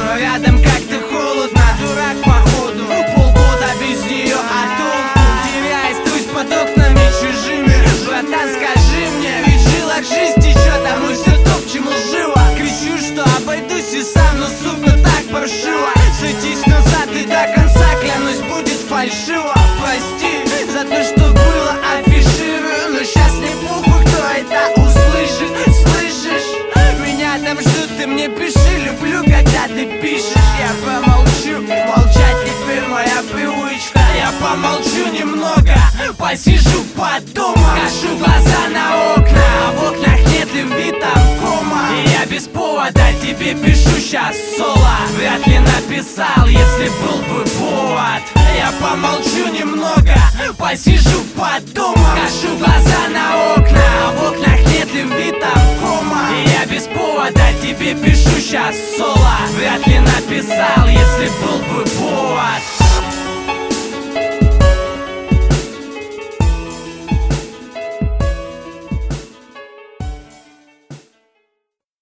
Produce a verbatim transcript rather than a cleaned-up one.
Но рядом как-то холодно, дурак походу. Полгода без нее, а толку? Теряясь, трусь под окнами чужими. Братан, скажи мне, ведь жила жизнь течет, а мы все топчем лживо. Кричу, что обойдусь и сам, но сука так паршиво. Садись назад и до конца, клянусь, будет фальшиво. Прости за то, что было, афиширую, но сейчас не похуй, кто это услышит. Слышишь? Меня там ждут, ты мне пиши, люблю, когда ты пишешь. Я помолчу, молчать теперь моя привычка. Я помолчу немного, посижу, подумаю. Скажу глаза на окна, а в окнах нет любви, там кома. И я без повода тебе пишу сейчас соло. Вряд ли написал, если был бы повод. Я помолчу немного, посижу, подумаю. Скажу глаза на окна, а в окнах нет любви, там кома. И я без повода тебе пишу сейчас соло. Вряд ли написал, если был бы повод.